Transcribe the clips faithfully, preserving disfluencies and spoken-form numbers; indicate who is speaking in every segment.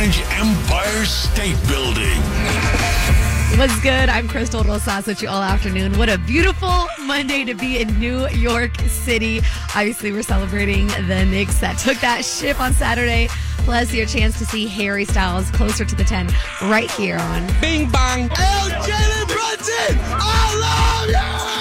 Speaker 1: Heritage Empire State Building.
Speaker 2: What's good? I'm Crystal Rosas with you all afternoon. What a beautiful Monday to be in New York City. Obviously, we're celebrating the Knicks that took that ship on Saturday. Plus, your chance to see Harry Styles closer to the ten right here on
Speaker 3: Bing Bang.
Speaker 4: Hey, Jalen Brunson, I love you!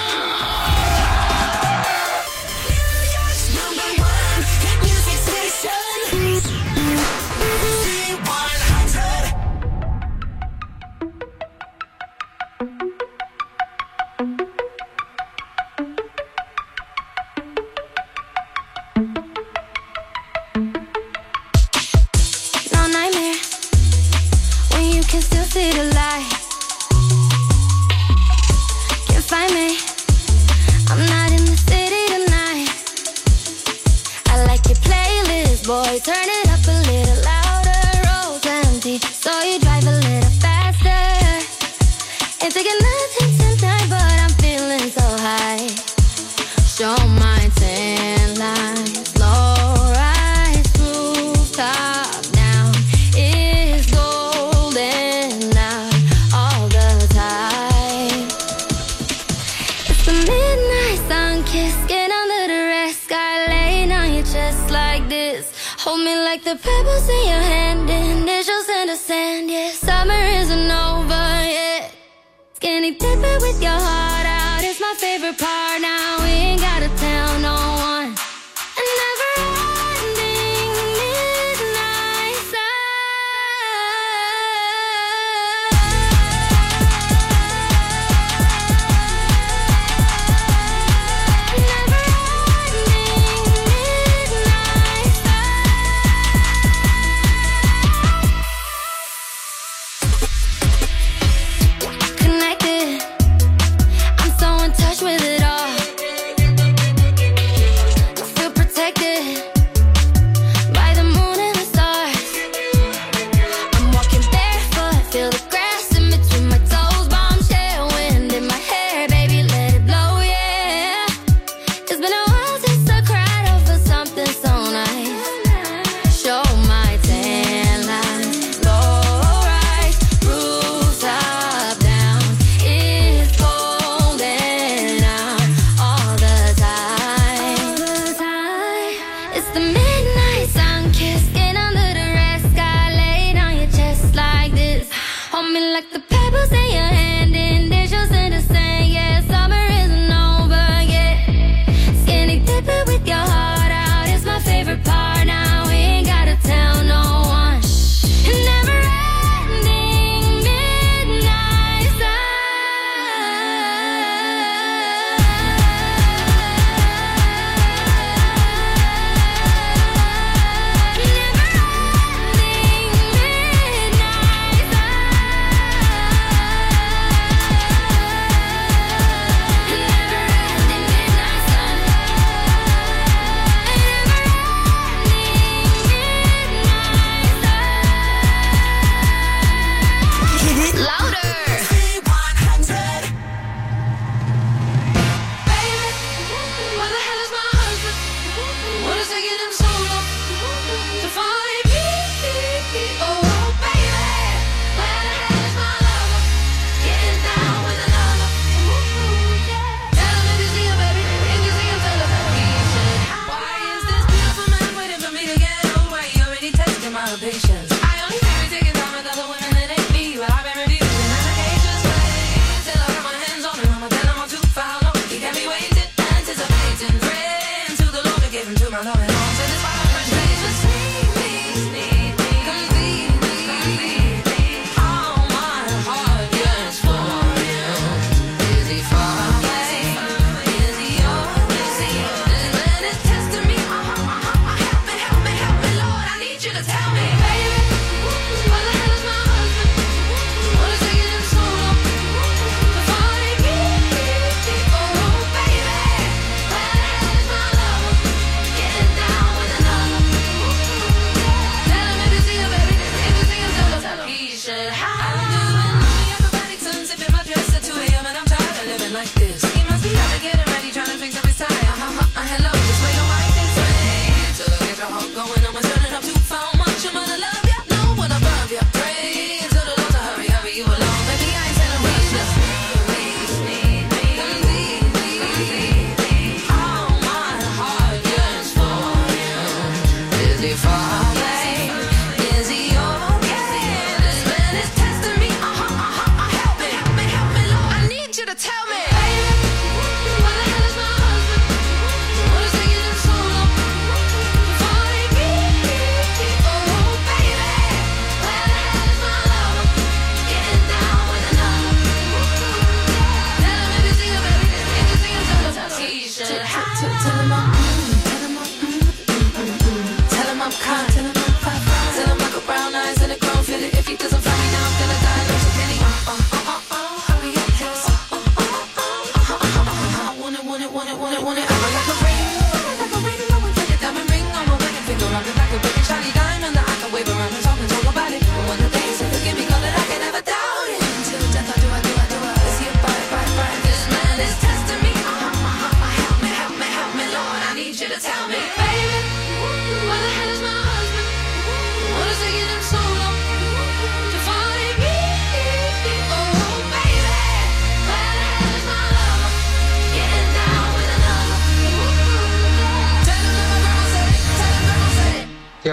Speaker 5: Boy, turn it up a little louder, road's empty, so you drive a little faster. Ain't taking nothing tonight, but I'm feeling so high. Show my tan lines, low rise rooftop now is golden out all the time. It's the midnight sun kiss, get under the red sky, laying on your chest like this. Hold me like the pebbles in your hand, initials in the sand, yeah. Summer isn't over yet. Skinny dipping with your heart out, it's my favorite part now. We ain't gotta tell no one. A never-ending midnight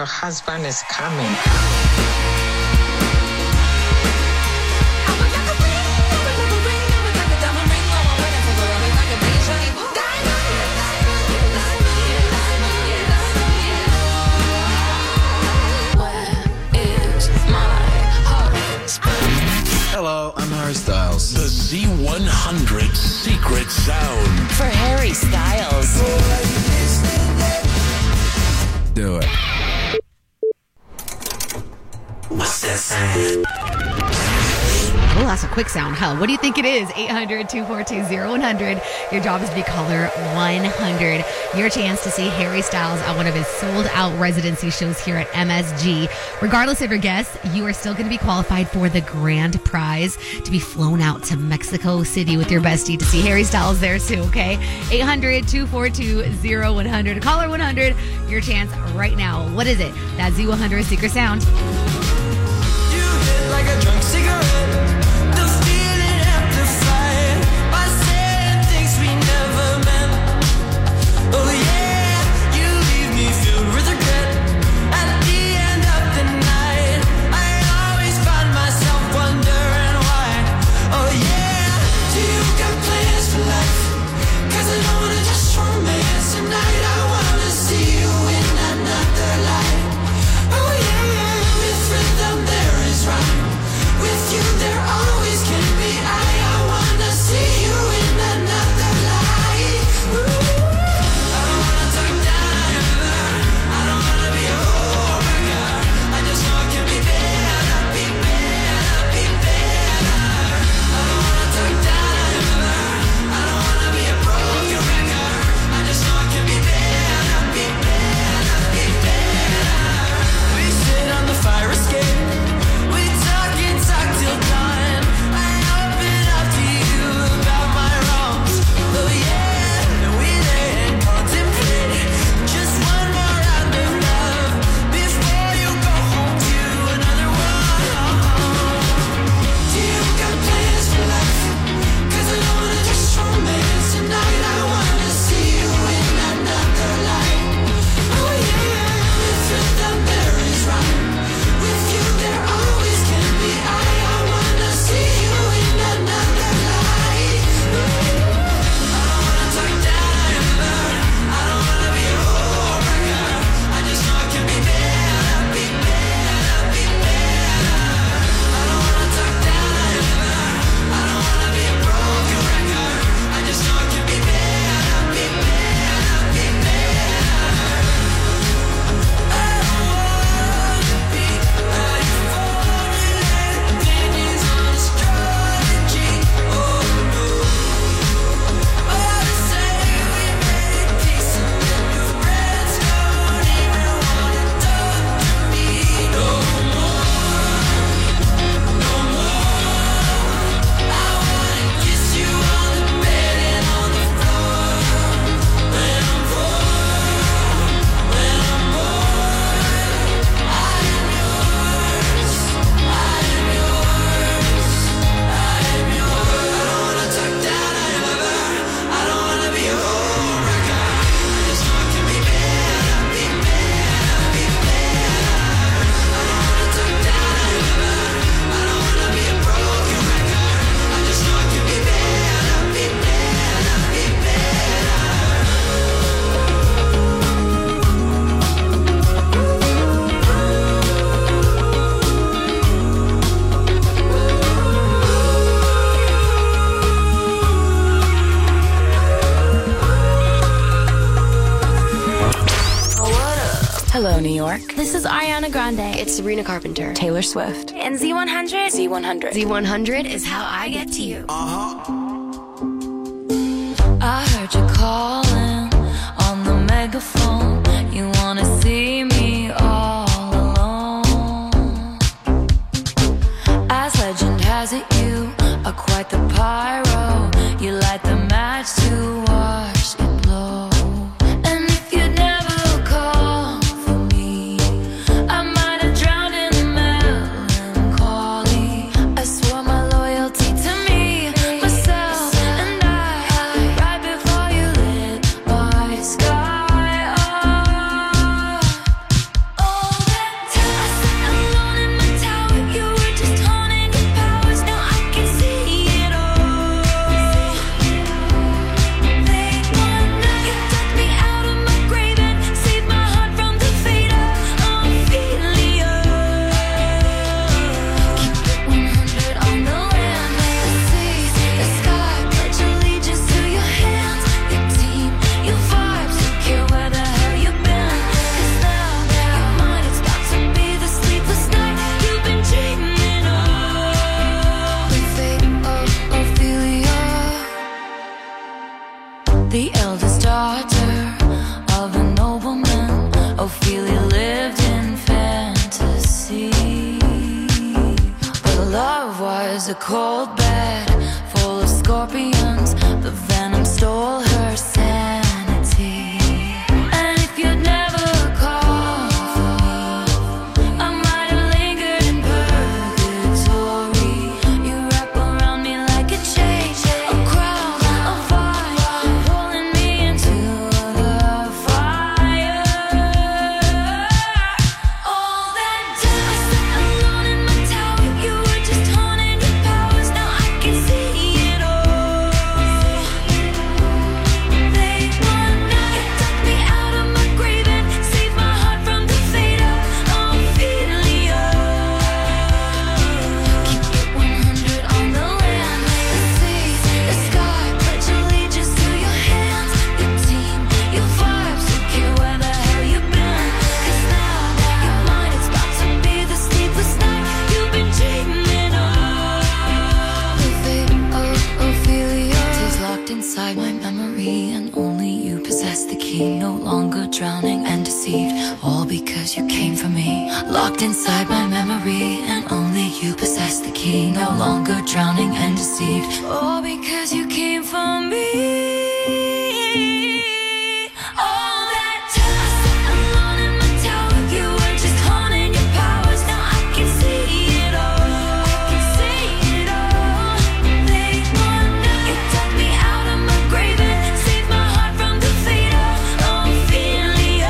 Speaker 3: your husband is coming.
Speaker 4: Hello, I'm Harry Styles.
Speaker 1: The Z one hundred secret sound.
Speaker 6: For Harry Styles.
Speaker 4: Do it.
Speaker 1: What's that sound?
Speaker 2: Oh, that's a quick sound. Hell, what do you think it is? eight hundred, two four two, zero one hundred. Your job is to be caller one hundred. Your chance to see Harry Styles at one of his sold-out residency shows here at M S G. Regardless of your guess, you are still going to be qualified for the grand prize to be flown out to Mexico City with your bestie to see Harry Styles there too, okay? eight hundred, two four two, zero one hundred. Caller one hundred. Your chance right now. What is it? That Z one hundred secret sound.
Speaker 4: You hit like a drunk cigarette.
Speaker 6: Hello, New York.
Speaker 7: This is Ariana Grande.
Speaker 8: It's Sabrina Carpenter.
Speaker 6: Taylor Swift.
Speaker 7: And Z one hundred.
Speaker 6: Z one hundred.
Speaker 8: Z one hundred is how I get to you.
Speaker 4: Uh-huh.
Speaker 9: I heard you calling on the megaphone. You wanna see me all alone. As legend has it, you are quite the pyro. You light the match to watch it blow. And if you'd never call for me, I might have drowned in melancholy. I swore my loyalty to me, myself, and I, right before you lit my sky up. Oh, was a cold bed full of scorpions. The venom stole her sanity. And if you'd never called for me, I might have lingered in purgatory. You wrap around me like a chain, a crown of fire, pulling me into the fire. All that time I sat alone in my tower, you were just haunting your powers. Now I can see it all. They one night took me out of my grave and saved my heart from the fate of Ophelia. Keep it one hundred on the land, the sea, the sky. Pledge allegiance to your hands, your team, your vibes. Who care where the hell you've been? 'Cause now your mind is about to be the sleepless night you've been dreaming of. The fate of Ophelia is locked inside my memory, and only you possess the key. No longer drowning and deceived, all because you came for me. Locked inside my memory, and only you possess the key. No longer drowning and deceived, all because you came for me. All that time I sat alone in my tower, you were just haunting your powers. Now I can see it all. I can see it all. They one night you took me out of my grave and saved my heart from the fate of Ophelia.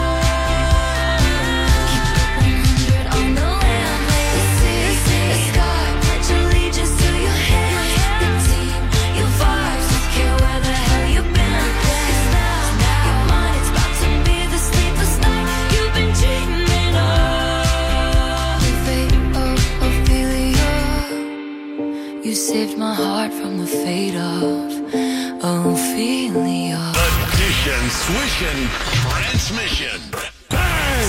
Speaker 9: Keep it one hundred on the land, the sea, the sky. Pledge allegiance to your hands, your team, your vibes. Who care where the hell you've been? 'Cause now your mind is about to be the sleepless night you've been dreaming of. The fate of Ophelia. You saved my heart from the fate of Ophelia.
Speaker 1: Addition, swishin', transmission. Bang!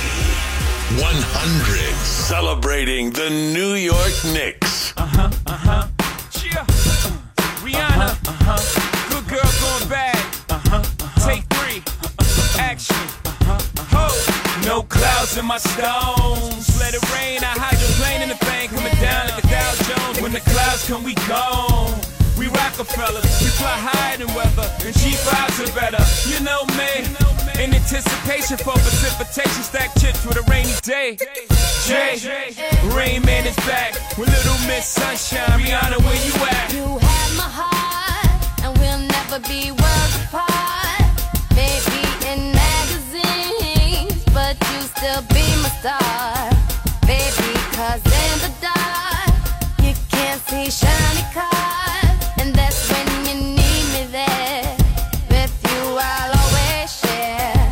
Speaker 1: one hundred, celebrating the New York Knicks.
Speaker 3: Uh-huh, uh-huh. Cheer. Uh, Rihanna. Uh-huh. Good girl going bad. Uh-huh, uh-huh. Take three. Uh-huh. Action. Uh-huh, uh-huh. Ho. No clouds in my stones. Let it rain. I hydroplane in the bank. Coming down like a Dow Jones. When the clouds come, we gone. We Rockefellers. We fly higher than weather. And cheap vibes are better. You know me. In anticipation for precipitation. Stack chips with a rainy day. Jay, Rain Man is back with Little Miss Sunshine. Rihanna, where you at?
Speaker 5: You have my heart, and we'll never be worlds apart. Maybe in magazines, but you still be my star. Baby, 'cause in the dark, you can't see shiny cars. And that's when you need me there. With you, I'll always share.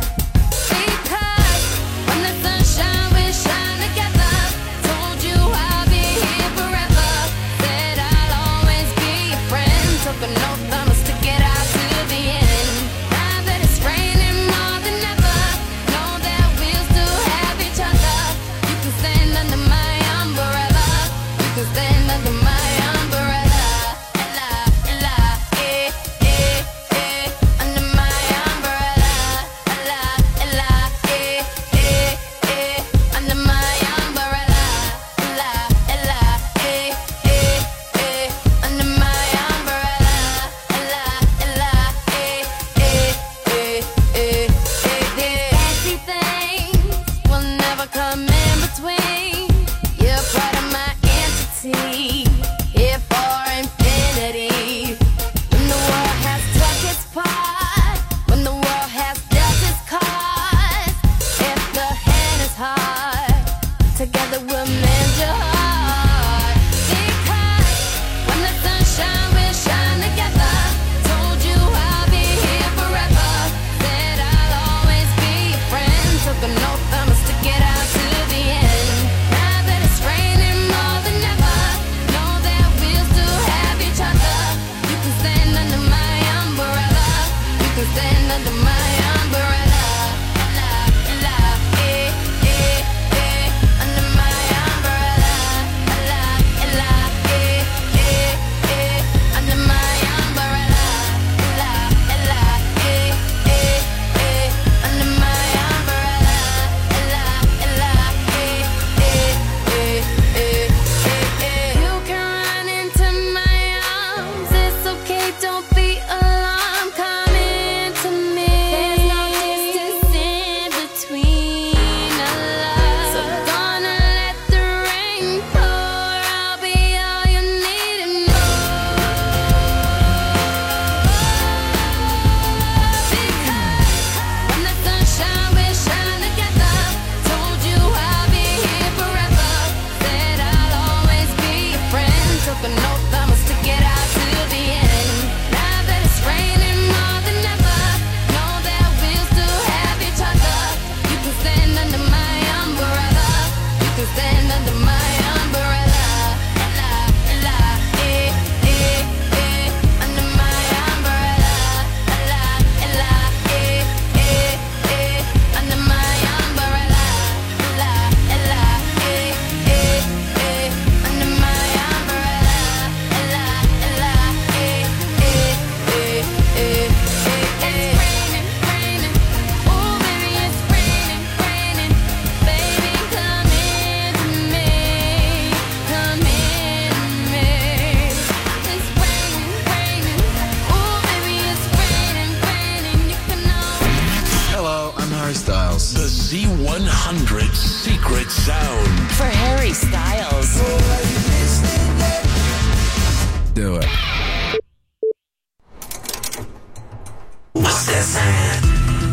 Speaker 5: Because when the sunshine, we shine together. Told you I'll be here forever. Said I'll always be your friend. Took an oath, I'ma stick it out to the end. Now that it's raining more than ever, know that we'll still have each other. You can stand under my umbrella. You can stand under my umbrella. Ella, Ella, eh, eh, eh. Under my umbrella. Ella, Ella, eh, eh, eh. Under my umbrella. Ella, Ella, eh, eh, eh. Under my umbrella. Ella, Ella, eh, eh, eh, eh, eh, eh. Fancy things will never come in between. You're part of my entity, here for infinity. When the world has took its part, when the world has dealt its cards, if the hand is hard, together we'll mend your heart. Because when the sunshine, we'll shine together. Told you I'll be here forever. Said I'll always be your friend. Took an oath, I'ma stick it out to the end. Now that it's raining more than ever, know that we'll still have each other. You can stand under my umbrella. You can stand under my umbrella. Ella, Ella, eh, eh, eh. Under my umbrella.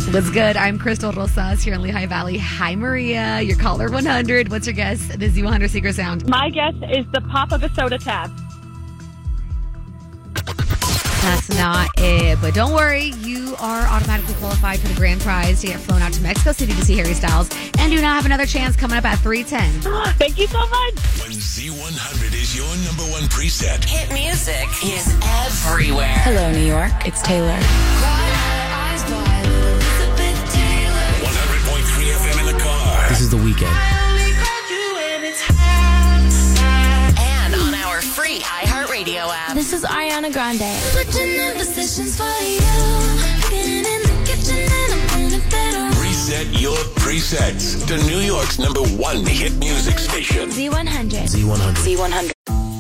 Speaker 2: What's good? I'm Crystal Rosas here in Lehigh Valley. Hi, Maria. Your caller one hundred. What's your guess? The Z one hundred Secret Sound.
Speaker 10: My guess is the pop of a soda tab.
Speaker 2: That's not it. But don't worry. You are automatically qualified for the grand prize to get flown out to Mexico City to see Harry Styles. And you now have another chance coming up at three ten.
Speaker 10: Thank you so much.
Speaker 1: When Z one hundred is your number one preset.
Speaker 6: Hit music is everywhere. Hello, New York. It's Taylor.
Speaker 1: one hundred point three F M in the car.
Speaker 11: This is The Weeknd.
Speaker 6: And on our free iHeartRadio app.
Speaker 7: This is Ariana Grande.
Speaker 1: Reset your presets to New York's number one hit music station.
Speaker 7: Z one hundred.
Speaker 11: Z one hundred.
Speaker 6: Z one hundred.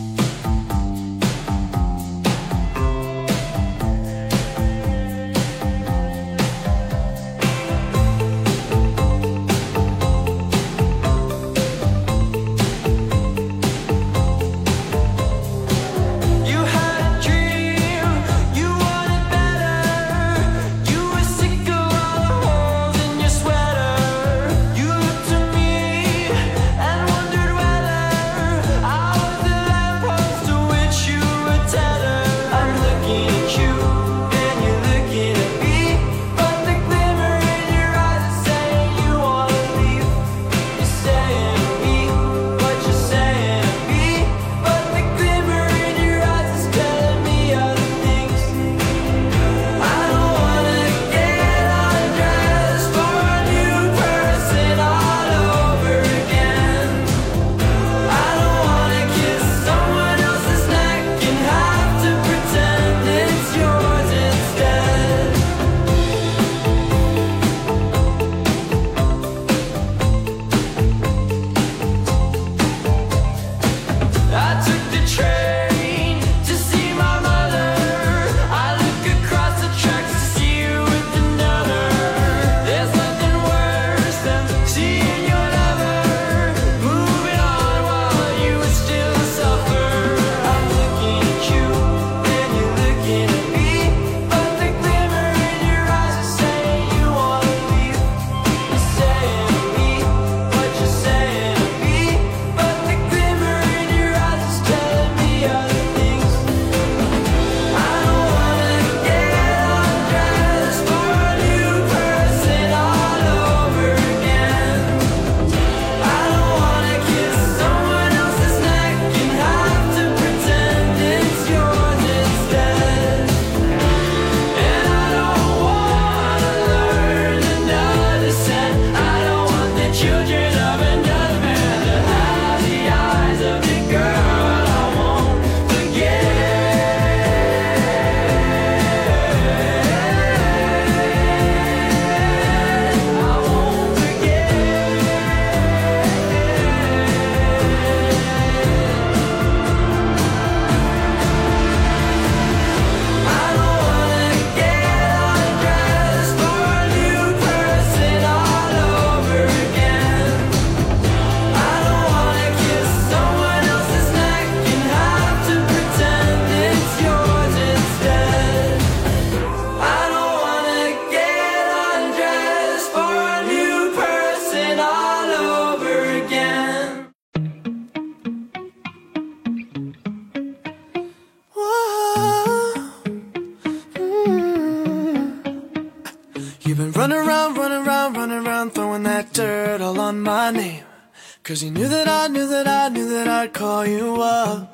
Speaker 4: Cause you knew that I knew that I knew that I'd call you up.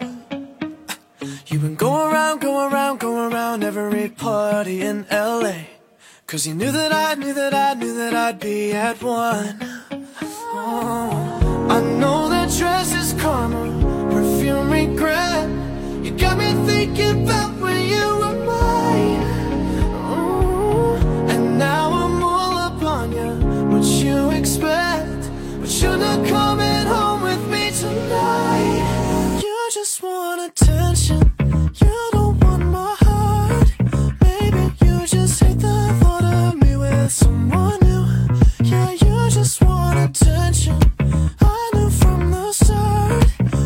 Speaker 4: You've been going around, going around, going around every party in L A. Cause you knew that I knew that I knew that I'd be at one. Oh, I know that dress is karma, perfume regret. You got me thinking about when you were mine. Oh, and now I'm all up on you. What you expect? But you're not coming home with me tonight. You just want attention. You don't want my heart. Maybe you just hate the thought of me with someone new. Yeah, you just want attention. I knew from the start.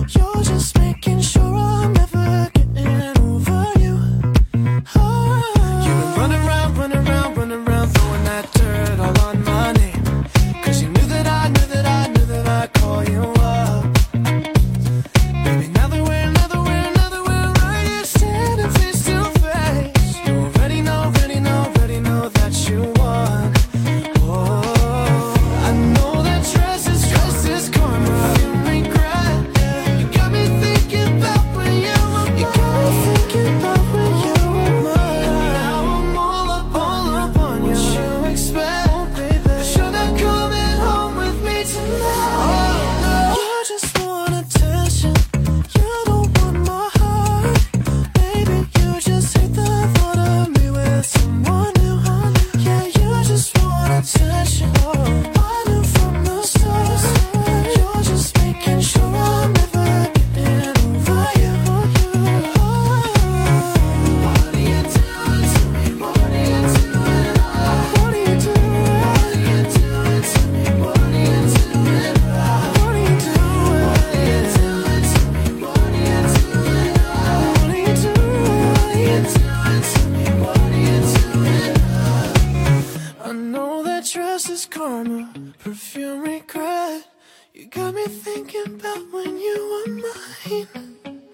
Speaker 4: feeling.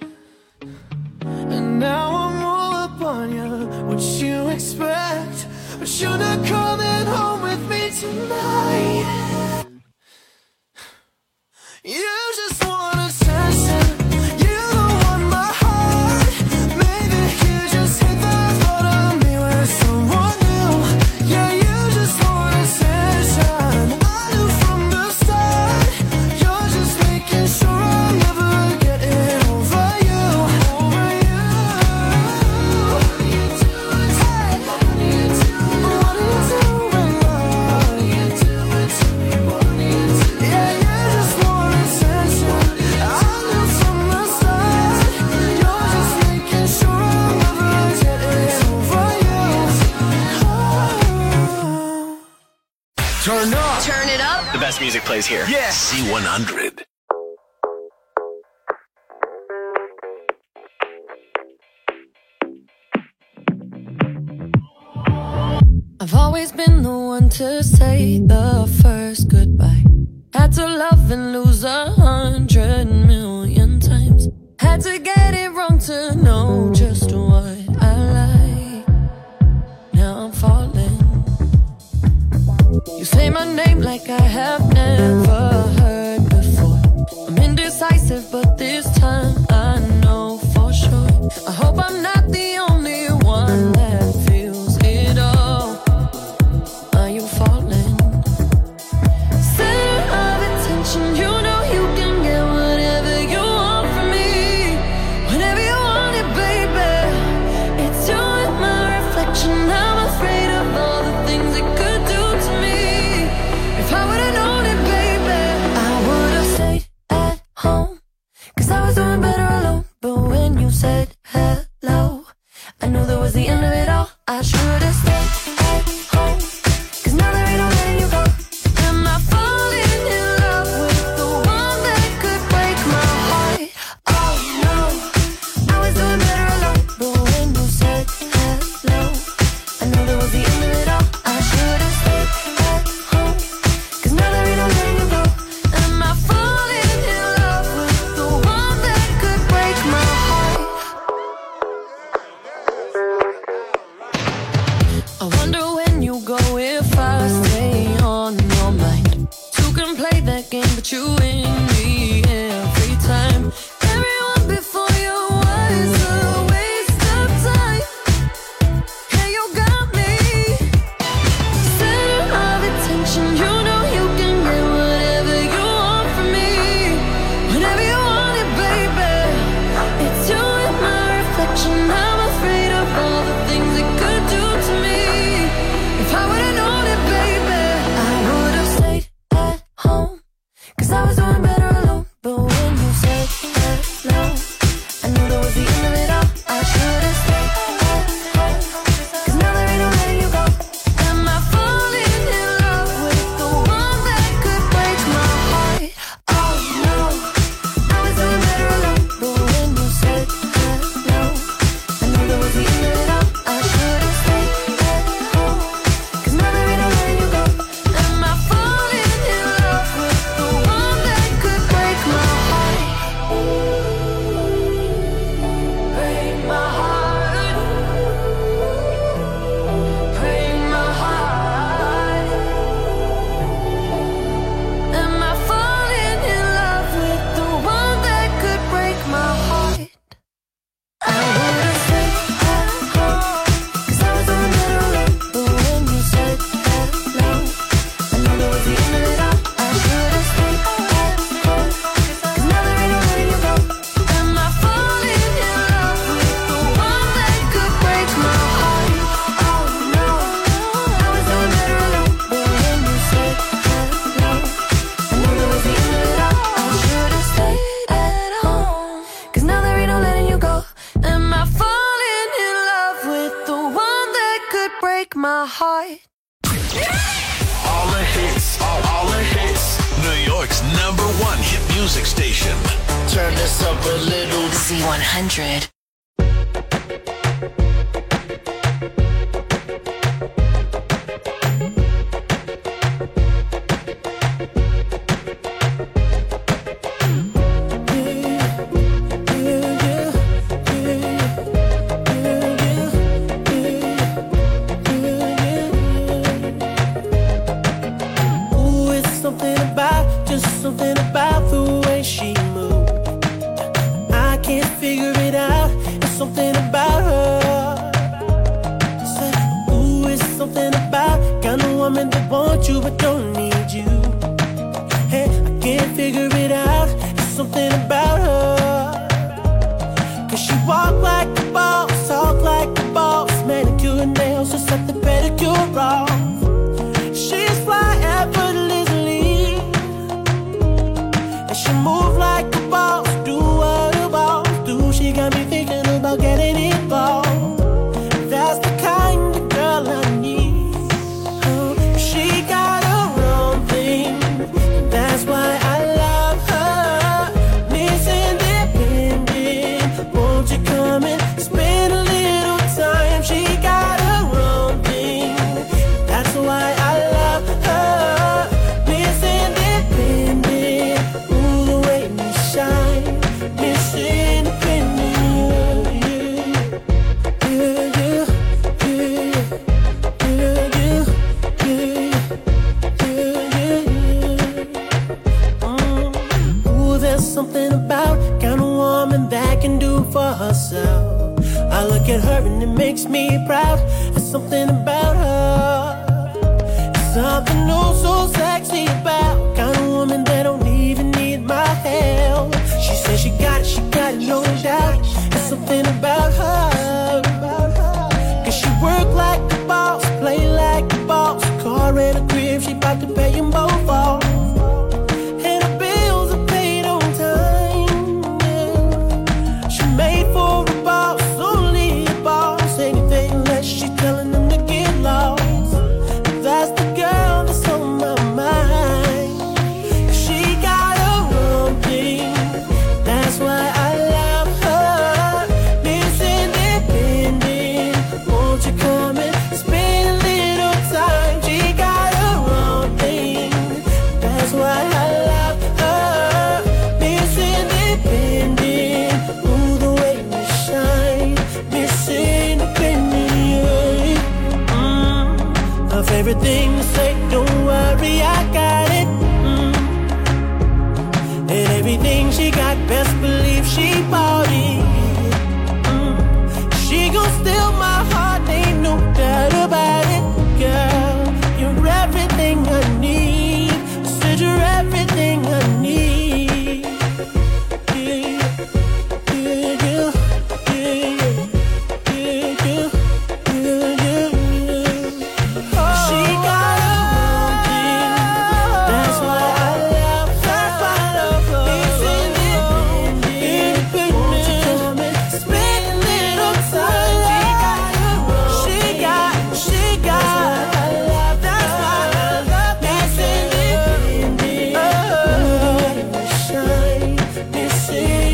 Speaker 4: And now I'm all up on you. What you expect? But you're not coming home with me tonight. You just want attention. You don't want my heart. Maybe you just hit the thought of me with someone new. Yeah, you just want attention. I knew from the start. You're just making sure I'm never getting over you. Over you. What are you doing? Hey, what are you doing? What are you doing, love? What are you doing to me? What are you doing? Yeah, you just want attention. I knew from the start. You're just making sure I'm never getting over you. Oh.
Speaker 1: Turn up.
Speaker 6: Turn it up.
Speaker 1: The best music plays here. Yeah. C one hundred.
Speaker 9: I've always been the one to say the first goodbye. Had to love and lose a hundred million times. Had to get it wrong to know just what I like. Now I'm falling. You say my name like I have never heard before. I'm indecisive, but this time I know for sure. I hope I'm not the only one that feels it all. Are you falling? Center of attention, you know you can get whatever you want from me. Whenever you want it, baby. It's you and my reflection. I'm afraid of all the things it could do to me. If I would've known it, baby, I would've stayed at home. Cause I was doing better alone. But when you said hello, I knew that was the end of it all. I should've stayed at home. Cause now there ain't no letting you go. Am I falling in love with the one that could break my heart? Oh no, I was doing better alone. But when you said hello, I knew that was the end of it all. I should've stayed at home. Cause now there ain't no letting you go. Am I falling in love with the one that could break my heart? I wonder when you go if I stay on your mind. Two can play that game, but you win me every time. Everyone before you was a waste of time. Yeah, you got me. Center of attention, you know you can get whatever you want from me. Whenever you want it, baby. It's you and my reflection. I'm afraid of all the things it could do to me. If I would've known it, baby, I would've stayed at home. Cause I was doing better alone. But when you said hello, I knew that was the end of it all. I should've stayed at home. Cause now there ain't no letting you go. Am I falling in love with the one that could break my heart? Oh no, I was doing better alone. But when you said hello, I knew that was the end of it all. I should've stayed at home. Cause now there ain't no letting you go. Am I falling in love with the one that could break my heart? Break my heart. Break my heart. Am I falling in love with the one that could break my heart? I would've stayed at home. Cause I was doing better alone. But when you said hello, I knew that was the end of it all. I should've stayed at home. Cause now there ain't no letting you go. Am I falling in love with the one that could break my heart? Oh no, I was doing better alone. But when you said hello, I knew that was the end of it all. I should've stayed at home. Cause now there ain't no letting you go. Am I falling in love with the one that could break my heart?
Speaker 1: All the hits. All, all the hits. New York's number one hit music station.
Speaker 4: Turn this up a little.
Speaker 6: C one hundred.
Speaker 4: woman that wants you but don't need you. Hey, I can't figure it out. There's something about her. Cause she walk like a boss, talk like a boss, manicure and nails, just set the pedicure off. She's fly effortlessly, and she move like a boss, do what a boss do. She got me thinking about getting involved. That's the kind of girl I need. Oh, she got her own thing, that's why I love her. Miss Independent, won't you come and spend a little time? She got her own thing, that's why I love her. Miss Independent, ooh, the way we shine. Miss Independent, yeah, yeah, yeah, yeah, yeah, yeah, yeah, yeah. Mm. Ooh, there's something about kind of woman that can do for herself. I look at her and it makes me proud. There's something about her, something oh so sexy about kind of woman that don't even need my help. She says she got it, she got it, no doubt. There's something about her, cause she work like a boss, play like a boss. Car and a crib, she bout to pay them both off. And her bills are paid on time, yeah. She made for a boss, only a boss. Anything less, she telling them to get lost. That's the girl that's on my mind. She got her own thing, that's why I love her. Miss Independent, won't you come and spend a little time? She got her own thing, that's why I love her. Miss Independent, ooh, the way we shine. Miss Independent, mm. Her favorite thing to say, don't worry, I got it. Mm. And everything she got, best believe she bought it. Mm. She gon' steal my heart, ain't no doubt about it. Girl, you're everything I need. I said you're everything I need. Yeah, yeah, yeah, yeah, yeah, yeah, yeah, yeah, yeah. She got her own thing, that's why I love her. Miss Independent, won't you come and spend a little time? She got, she got, that's why I love Miss Independent. Oh, shine, Miss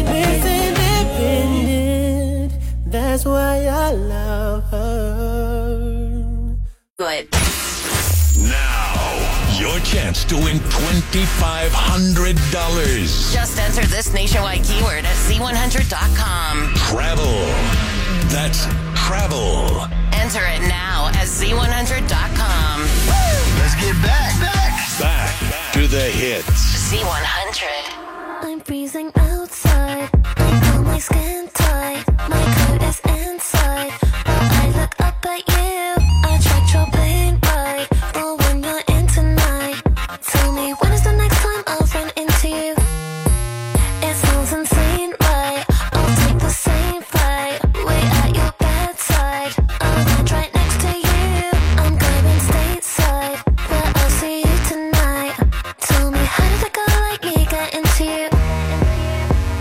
Speaker 4: Independent, that's why I love her.
Speaker 6: Good.
Speaker 1: Now, your chance to win twenty-five hundred dollars.
Speaker 6: Just enter this nationwide keyword at Z one hundred dot com.
Speaker 1: Travel. That's travel.
Speaker 6: Enter it now at Z one hundred dot com.
Speaker 1: Let's get back, back, back to the hits.
Speaker 6: Z one hundred.
Speaker 5: I'm freezing outside. I feel my skin tight. My coat is inside. But I look up at you. I checked your plane right. But when you're in tonight, tell me when is the next time I'll run into you? It sounds insane, right? I'll take the same flight. Wait at your bedside. I'll land right next to you. I'm driving stateside. Where I'll see you tonight. Tell me how did a girl like me get into you?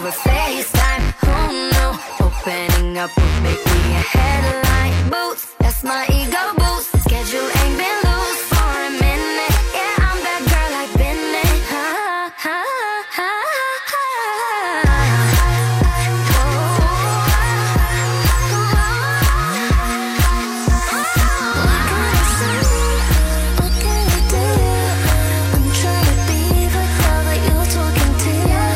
Speaker 5: over FaceTime. Who knew opening up would make me a headline? Boots, that's my ego boost. Schedule ain't been loose for a minute. Yeah, I'm that girl I've been in. Ha, ha, ha, ha. What can I do? I'm trying to be the girl that you're talking to.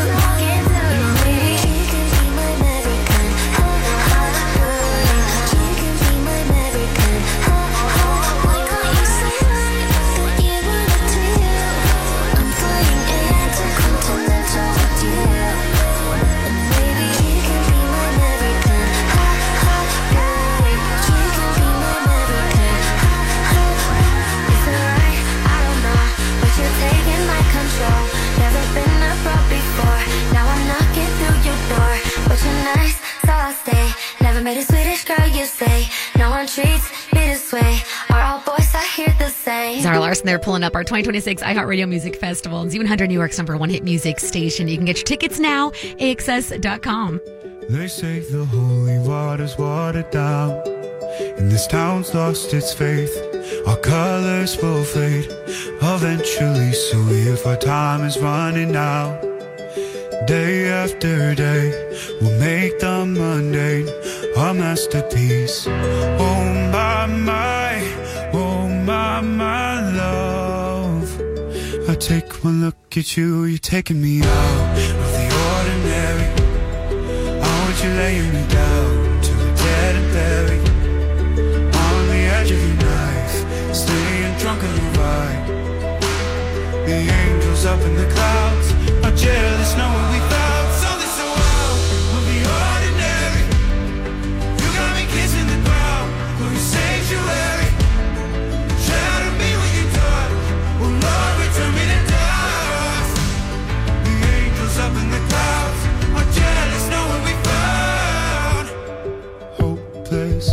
Speaker 5: Maybe you can be my American. Ha, ha, ha. You can be my American. Ha, ha. Why can't you say that you wanna do? I'm flying intercontinental with you. And maybe you can be my American. Ha, ha, ha. You can be my American. Ha, ha. Is it right? I don't know, but you're taking my control. Never been a pro before. Now I'm knocking through your door. But you're nice, so I'll stay. Never met a Swedish girl, you say. No one treats me this way. Are all boys I hear the same?
Speaker 2: Zara Larson there pulling up our twenty twenty-six iHeartRadio Music Festival. Z one hundred New York's number one hit music station. You can get your tickets now, A X S dot com.
Speaker 11: They say the holy water's watered down, and this town's lost its faith. Our colors will fade eventually, so if our time is running out, day after day, we'll make the mundane our masterpiece. Oh my, my, oh my, my love. I take one look at you, you're taking me out of the ordinary. I want you laying me down to the dead and buried, on the edge of your knife, staying drunk on your vibe. The angels up in the clouds are jealous knowing we found something so wild of the ordinary. You got me kissing the ground for your sanctuary. Shadow me when you touch. Oh Lord, return me to dust. The angels up in the clouds are jealous knowing we found hopeless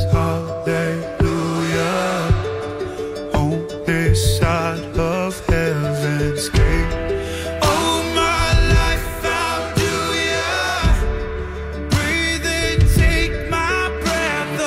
Speaker 11: hallelujah on this side of heaven's gate. Oh my life, how do ya breathe and take my breath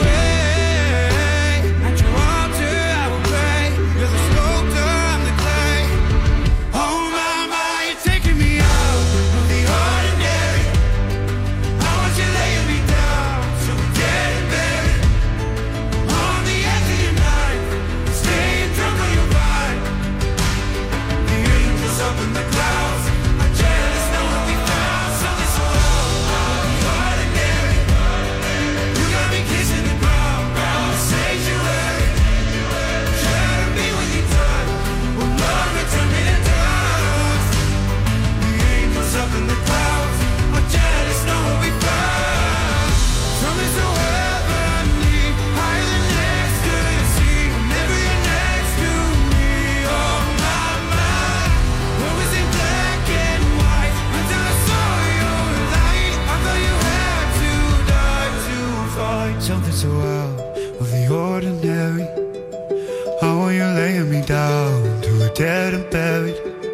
Speaker 11: away? At your altar I will pray. You're the sculptor, I'm the clay. Oh my, my, you're taking me out of the ordinary. I want you laying me down so we're dead and buried, on the edge of your knife, staying drunk on your vibe. The angels up in the clouds are jealous knowing we found something so wild of the ordinary. You got me kissing the ground, ground sanctuary. Shadow me when you touch. Oh Lord, return me to dust. The angels up in the clouds are jealous knowing we found something so heavenly, higher than next to the sea. Whenever you're next to me, oh my, my. What was in black and white until I saw your light? I thought you had to die to fight something so out of the ordinary. How are you laying me down to a dead and buried,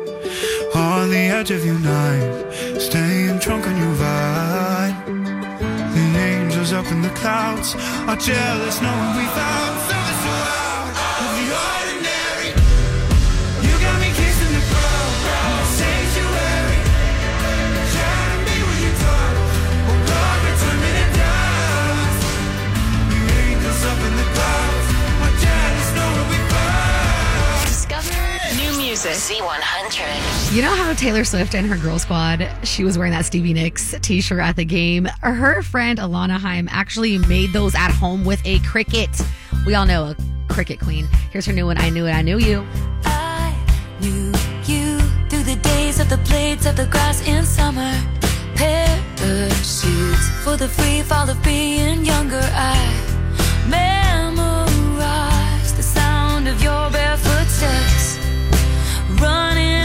Speaker 11: on the edge of your night, staying drunk on your vine. The angels up in the clouds are jealous knowing we found something so out of the ordinary. You got me kissing the ground, ground sanctuary. Shadow me when you touch. Oh Lord, return me to dust. The angels up in the clouds are jealous knowing we found.
Speaker 6: Discover new music. Z one hundred.
Speaker 2: You know how Taylor Swift and her girl squad, she was wearing that Stevie Nicks t-shirt at the game? Her friend Alana Haim actually made those at home with a Cricut. We all know a Cricut queen. Here's her new one, I Knew It, I Knew You.
Speaker 9: I knew you through the days of the blades of the grass in summer. Parachutes for the free fall of being younger. I memorized the sound of your bare footsteps. Running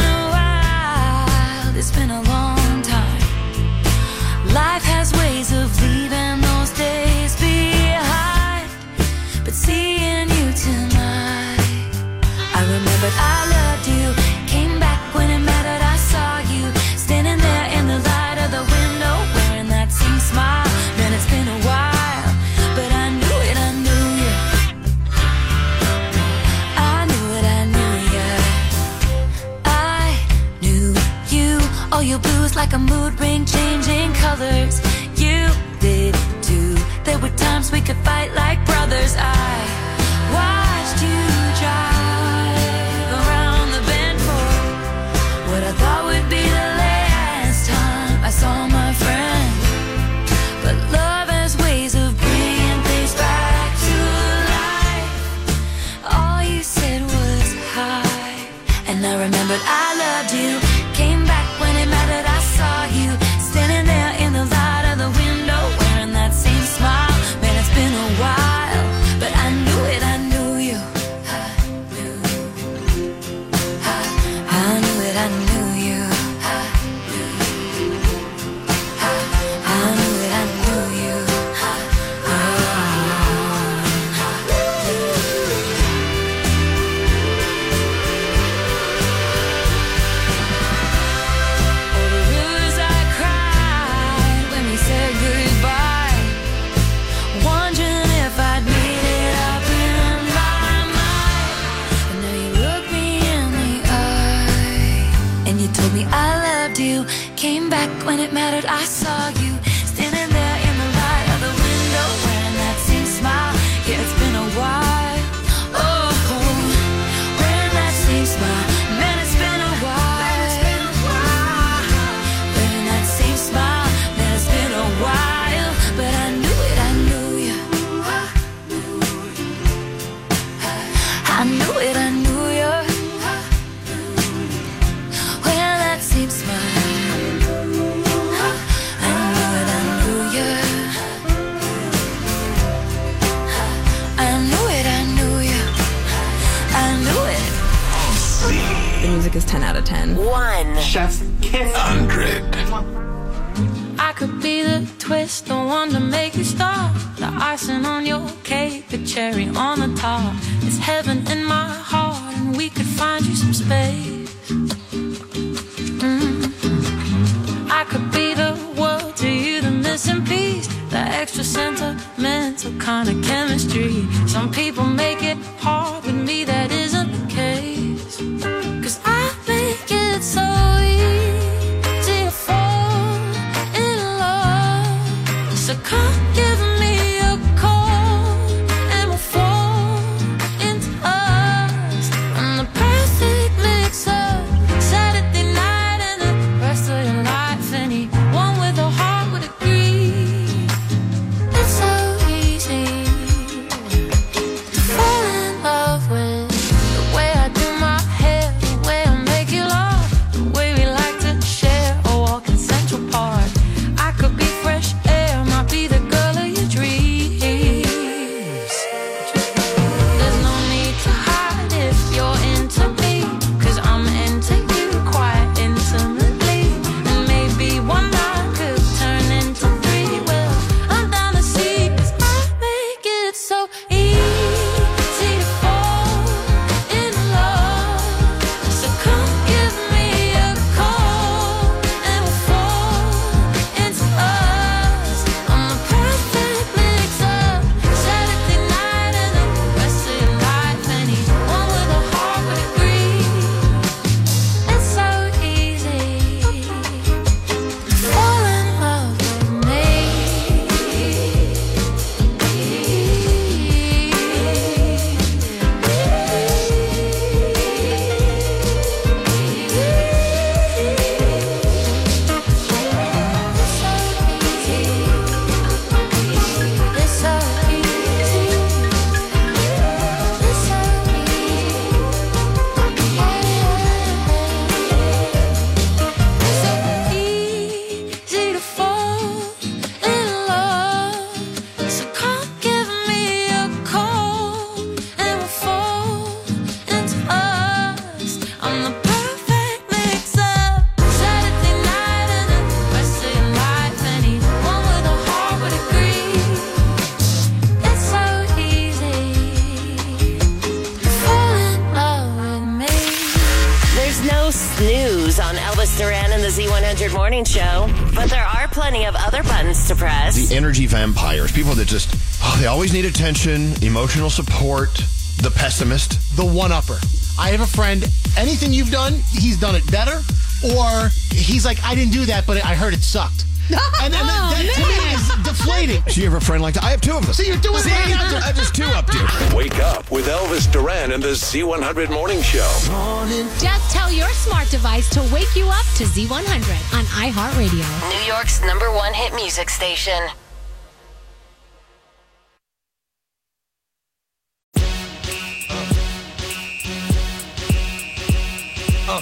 Speaker 9: wild, it's been a long time. Life has ways of leaving those days behind, but seeing you tonight, I remembered I loved you. Came back when it mattered, I saw you standing there in the light of the window. was like a mood ring changing colors. You did too. There were times we could fight like brothers. I watched you drive around the bend for what I thought would be the last time I saw my friend. But love has ways of bringing things back to life. All you said was hi, and I remembered I loved you. Came back when it mattered, I saw you standing there in the light of the window, wearing that same smile. Man, it's been a while, but I knew it, I knew you. I knew, I, I knew it, I knew you. I knew, I, I knew it, I knew you. Came back when it mattered, I saw you standing there in the light of the window, wearing that same smile. Yeah, it's been a while. Oh, wearing that same smile. Man, it's been a while. Wearing that same smile. Man, it's been a while. But I knew it, I knew you. I knew it, I knew you. Wearing that same smile.
Speaker 12: Music is ten out of ten.
Speaker 6: One.
Speaker 1: Chef's Kiss. Hundred.
Speaker 9: I could be the twist, the one to make you stop. The icing on your cake, the cherry on the top. It's heaven in my heart, and we could find you some space. Mm. I could be the world to you, the missing piece, the extra sentimental kind of chemistry. Some people make it hard, with me that isn't the case. 'Cause I make it so easy to fall in love. So come give me a call and we'll fall into us. I'm the perfect mix of Saturday night and the rest of your life. Anyone with a heart would agree. It's so easy to fall in love with the way I do my hair, the way I make you laugh, the way we like to share a walk in Central Park. I could be fresh air, might be the girl of your dreams. There's no need to hide if you're into me, 'cause I'm into you quite intimately. And maybe one night could turn into three. Well, I'm down to see, 'cause I make it so easy to fall in love. So come give me a call and we'll fall into us. I'm the perfect mix of Saturday night and the rest of your life. Anyone with a heart would agree. It's so easy to fall in love with me. It's so easy. It's so easy to fall in love. So come give me a call and we'll fall into us. I'm the perfect mix of Saturday night and the rest of your life. Anyone with a heart would agree. It's so easy to fall in love with me.
Speaker 6: There's no snooze on Elvis Duran and the Z one hundred Morning Show, but there are plenty of other buttons to press.
Speaker 13: The energy vampires, people that just, oh, they always need attention, emotional support, the pessimist.
Speaker 14: The one-upper. I have a friend, anything you've done, he's done it better. or he's like, I didn't do that, but I heard it sucked. And then that, that to me is deflating.
Speaker 13: So you have a friend like that? I have two of them.
Speaker 14: So you're doing
Speaker 13: See,
Speaker 14: right now.
Speaker 13: I just two up to.
Speaker 1: Wake up with Elvis Duran and the Z one hundred Morning Show.
Speaker 15: Just tell your smart device to wake you up to Z one hundred on iHeartRadio.
Speaker 6: New York's number one hit music station.
Speaker 11: Uh.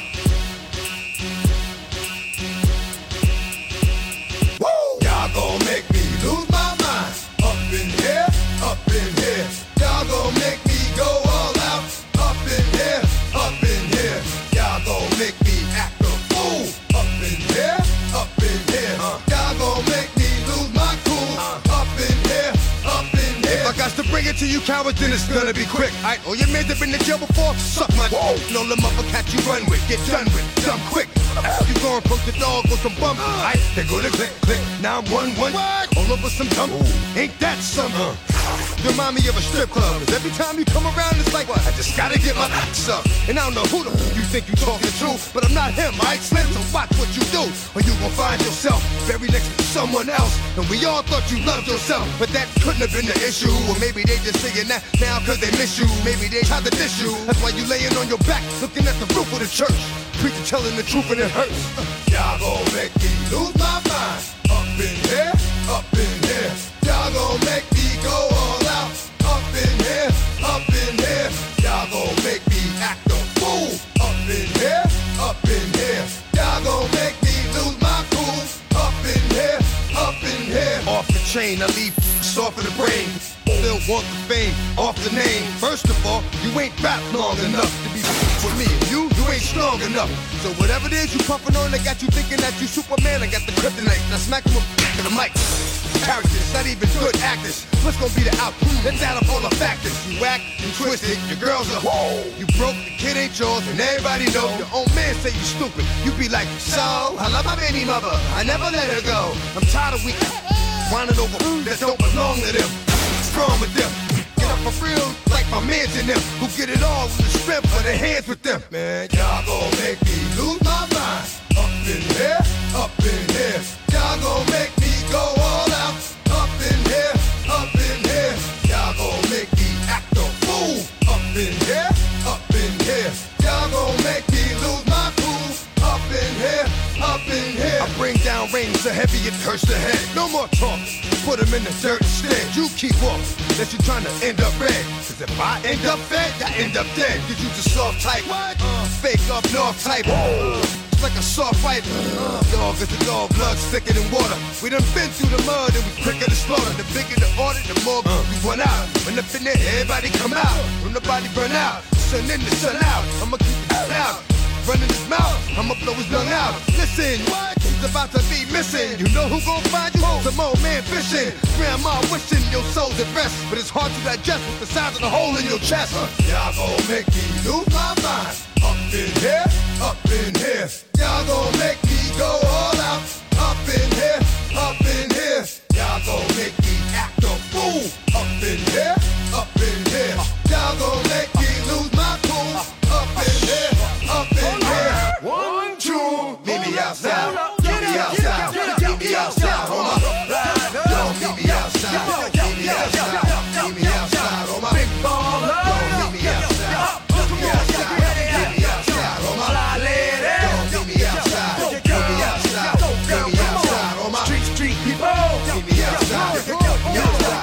Speaker 11: Y'all gon' make me lose my mind. Up in here, up in here. Y'all gon' make me go all out. Up in here, up in here. Y'all gon' make me act a fool. Up in here, up in here. Y'all gon' make me lose my cool. Up in here, up in here. If I got to bring it to you cowards, then it's gonna be quick. Alright, all your men that been in jail before, suck my whoa. No the motherfucker you run with, get done with, done quick. You gon' poke the dog with some bump. Alright, they go to click, click. Now I'm one, one. All over some dump. Ain't that something? You remind me of a strip club. Cause every time you come around, it's like, what? I just gotta get my axe up. And I don't know who the f- you think you talking to, but I'm not him, alright, Slim? So watch what you do, or you gon' find yourself buried next to someone else. And we all thought you loved yourself, but that couldn't have been the issue. Or maybe they just saying that now cause they miss you. Maybe they tried to diss you. That's why you laying on your back, looking at the roof of the church. Preacher telling the truth and it hurts. Y'all gon' make me lose my mind. Up in here, up in here. Y'all gon' make me go all out. Up in here, up in here. Y'all gon' make me act a fool. Up in here, up in here. Y'all gon' make me lose my cool. Up in here, up in here. Off the chain, I leave soft in the brain. Still want the fame, off the name. First of all, you ain't rap long enough to be with me. You, you ain't strong enough. So whatever it is you puffin' on, they got you thinking that you Superman. I got the kryptonite. Now smack them up to the mic. Characters, not even good actors. What's gonna be the outcome? Let's add up all the factors. You whack, you twisted, your girls are whoa. You broke, the kid ain't yours, and everybody know. Your own man say you stupid. You be like, so, I love my baby mother. I never let her go. I'm tired of weak whining over that don't belong to them. Strong with them. Get up for real, like my mans in them, who get it all with the strength of their hands with them. Man, y'all gon' make me lose my mind. Up in here, up in here. Y'all gon' make me go all out. Up in here, up in here. Y'all gon' make me act a fool. Up in here, up in here. Y'all gon' make me lose my cool. Up in here, up in here. I bring down rain so heavy it hurts the head. No more talk, put them in the dirt instead. You keep walking, that you trying to end up red. Cause if I end up fed, I end up dead. Cause you just soft type, uh, fake up north type. Whoa. It's like a soft fight. Uh, dog is a dog, blood thicker than water. We done been through the mud and we quicker to slaughter. The bigger the order, the more uh, we run out. When up in there, everybody come out. When nobody burn out, sun in the sun out. I'ma keep it loud. Running his mouth, I'ma blow his lung out. Listen, what? He's about to be missing. You know who gon' find you? Some old man fishing. Grandma wishing your soul's at rest, but it's hard to digest with the size of the hole in your chest. Uh, y'all gon' make me lose my mind. Up in here, up in here. Y'all gon' make me go all out. Up in here, up in here. Y'all gon' make me act a fool. Up in here, up in here. Y'all gon' make me lose my cool. Up in here, up in here. One, two, meet me outside. Meet me outside. Meet me outside, on my Don't meet me outside. Meet me outside. Meet me outside, on my big baller. Don't meet me outside. Meet me outside. Meet me outside, on my fly lady. Don't meet me outside. Meet me outside. Meet me outside, on my street street people. Meet me outside. Meet me outside.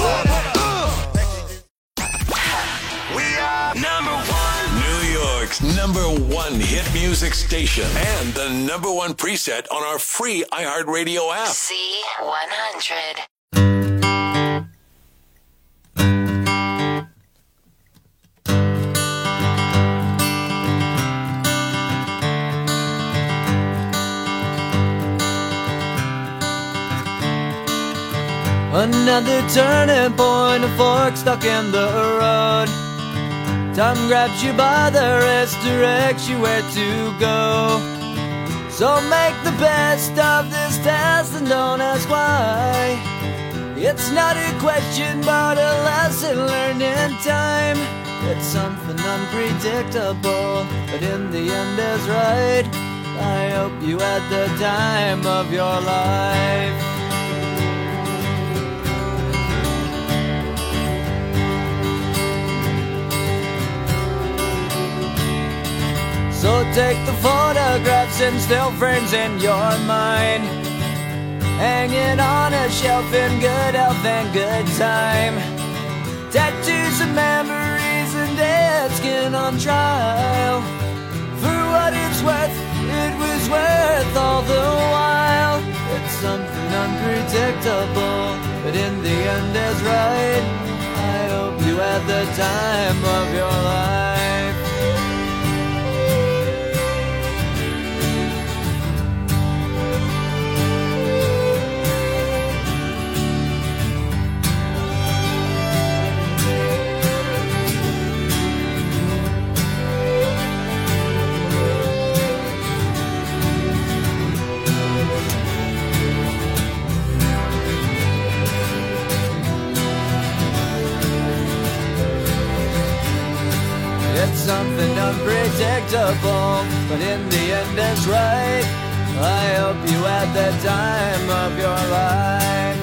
Speaker 1: We are number one. New York's number one hit music station and the number one preset on our free iHeartRadio app.
Speaker 6: Z one hundred.
Speaker 16: Another turning point, a fork stuck in the road. Time grabs you by the wrist, directs you where to go. So make the best of this test and don't ask why. It's not a question but a lesson learned in time. It's something unpredictable, but in the end is right. I hope you had the time of your life. So take the photographs and still frames in your mind, hanging on a shelf in good health and good time. Tattoos of memories and dead skin on trial. For what it's worth, it was worth all the while. It's something unpredictable, but in the end is right. I hope you had the time of your life. It's something unpredictable, but in the end it's right. I hope you had the time of your life.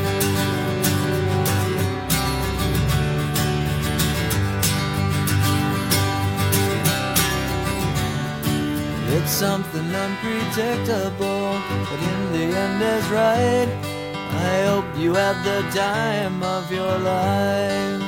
Speaker 16: It's something unpredictable, but in the end is right. I hope you had the time of your life.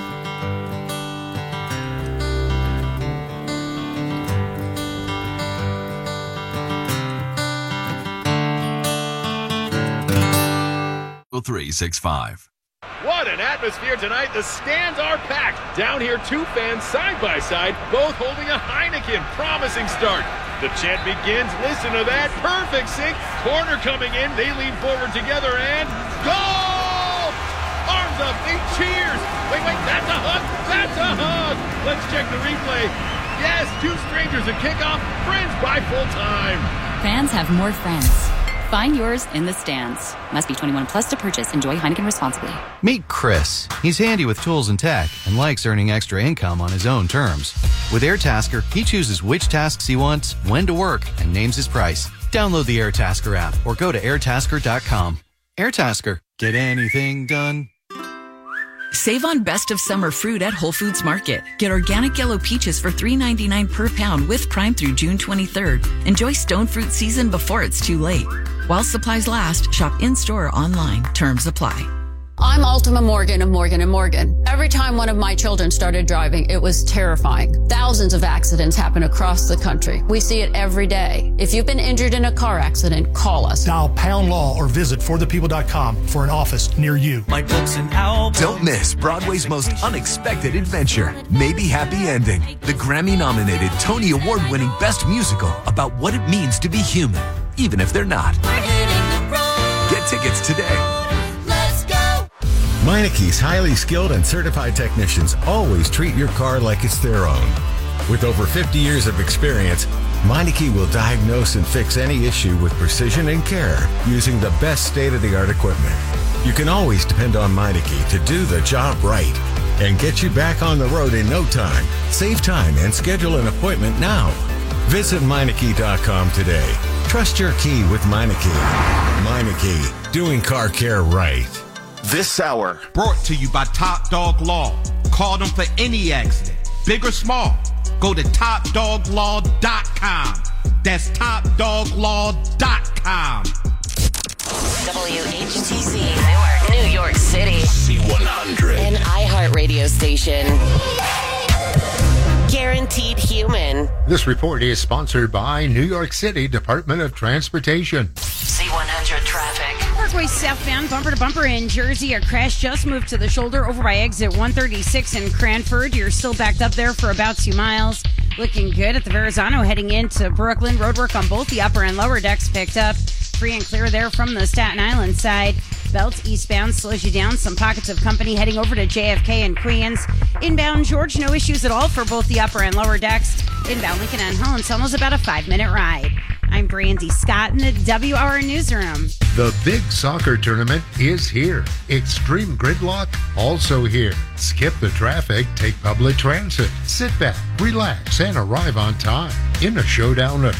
Speaker 1: three six five.
Speaker 17: What an atmosphere tonight. The stands are packed. Down here, two fans side by side, both holding a Heineken. Promising start. The chant begins. Listen to that. Perfect sync. Corner coming in. They lean forward together and goal! Arms up. They cheers. Wait, wait. That's a hug. That's a hug. Let's check the replay. Yes, two strangers at kickoff. Friends by full time.
Speaker 18: Fans have more friends. Find yours in the stands. Must be twenty-one plus to purchase. Enjoy Heineken responsibly.
Speaker 19: Meet Chris. He's handy with tools and tech and likes earning extra income on his own terms. With AirTasker, he chooses which tasks he wants, when to work, and names his price. Download the AirTasker app or go to airtasker dot com. AirTasker. Get anything done.
Speaker 20: Save on best of summer fruit at Whole Foods Market. Get organic yellow peaches for three ninety-nine per pound with Prime through June twenty-third. Enjoy stone fruit season before it's too late. While supplies last, shop in-store or online. Terms apply.
Speaker 21: I'm Ultima Morgan of Morgan and Morgan. Every time one of my children started driving, it was terrifying. Thousands of accidents happen across the country. We see it every day. If you've been injured in a car accident, call us.
Speaker 22: Dial Pound Law or visit for the people dot com for an office near you.
Speaker 23: My books and albums. Don't miss Broadway's most unexpected adventure, Maybe Happy Ending, the Grammy-nominated, Tony Award-winning Best Musical about what it means to be human, even if they're not. Get tickets today.
Speaker 24: Meineke's highly skilled and certified technicians always treat your car like it's their own. With over fifty years of experience, Meineke will diagnose and fix any issue with precision and care using the best state-of-the-art equipment. You can always depend on Meineke to do the job right and get you back on the road in no time. Save time and schedule an appointment now. Visit Meineke dot com today. Trust your key with Meineke. Meineke, doing car care right.
Speaker 25: This hour brought to you by Top Dog Law. Call them for any accident, big or small. Go to top dog law dot com. That's top dog law dot com.
Speaker 6: W H T C Newark, New York City.
Speaker 1: C one hundred.
Speaker 6: An iHeart radio station. Guaranteed human.
Speaker 26: This report is sponsored by New York City Department of Transportation.
Speaker 6: C one hundred traffic.
Speaker 27: Parkway southbound, bumper to bumper in Jersey. A crash just moved to the shoulder over by exit one thirty-six in Cranford. You're still backed up there for about two miles. Looking good at the Verrazano heading into Brooklyn. Roadwork on both the upper and lower decks picked up. Free and clear there from the Staten Island side. Belt eastbound slows you down. Some pockets of company heading over to J F K and Queens. Inbound George, no issues at all for both the upper and lower decks. Inbound Lincoln and Hohenzollern's about a five-minute ride. I'm Brandy Scott in the W R Newsroom.
Speaker 26: The big soccer tournament is here. Extreme gridlock, also here. Skip the traffic, take public transit. Sit back, relax, and arrive on time in a showdown of